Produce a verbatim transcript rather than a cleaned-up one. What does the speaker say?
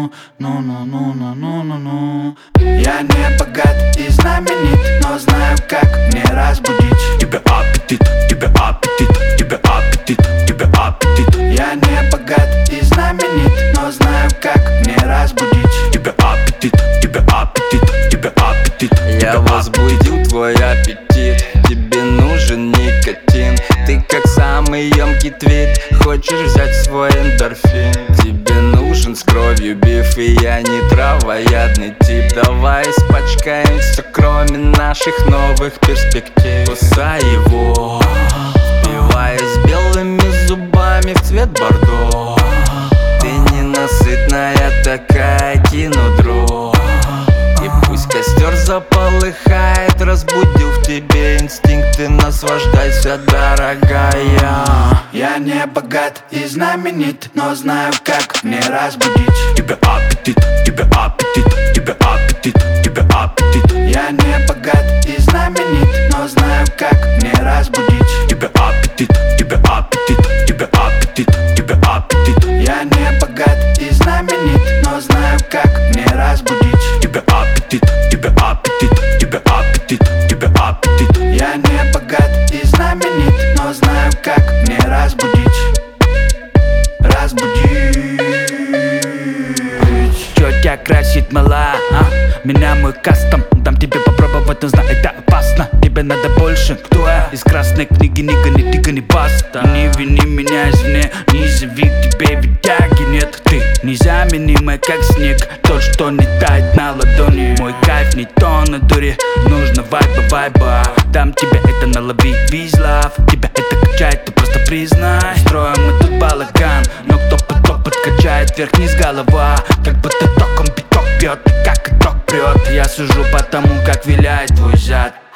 ну, ну, ну, ну, ну, ну, ну, ну. Я не богат и знаменит, но знаю, как мне разбудить тебе аппетит, тебе аппетит, тебе аппетит, тебе аппетит. Я не богат и знаменит, но знаю, как мне разбудить тебе аппетит, тебе аппетит, тебе аппетит. Я возбудил твой аппетит, тебе нужен никотин. Ты как самый емкий твит, хочешь взять свой эндорфин. Тебе нужен с кровью биф, и я не травоядный тип. Давай испачкаемся, кроме наших новых перспектив. Кусай его, впиваясь белыми зубами в цвет бордо. Ты ненасытная такая, кину дров. И пусть костер заполыхает, разбудил в тебе инстинкты. Наслаждайся, дорогая. Я не богат и знаменит, но знаю, как мне разбудить тебе аппетит, тебе аппетит, тебе аппетит, тебе аппетит. Я не богат и знаменит, но знаю, как мне разбудить тебе аппетит, тебе аппетит, тебе аппетит, тебе аппетит. Я не богат и знаменит, но знаю, как мне разбудить тебе аппетит, тебе аппетит, тебе аппетит, тебе аппетит. Я не богат и знаменит, но знаю, как мне разбудить Разбудить. Чё тебя красит, мала, а? Меня мой кастом, дам тебе попробовать, но знай, это опасно. Тебе надо больше, кто я? Из красной книги, ни гони, тыга, не баста. Не вини меня извне, не зови к тебе, ведь тяги нет. Ты незаменимая, как снег, тот, что не тает на ладони. Мой кайф не то на дуре, нужно вайба, вайба. Дам тебе это, налови визлав. Тебя это качает, ты просто признай. Строим мы тут балаган, но кто потом подкачает вверх-вниз голова. Как будто током биток бьет, и как итог прет. Я сужу по тому, как виляет твой зад.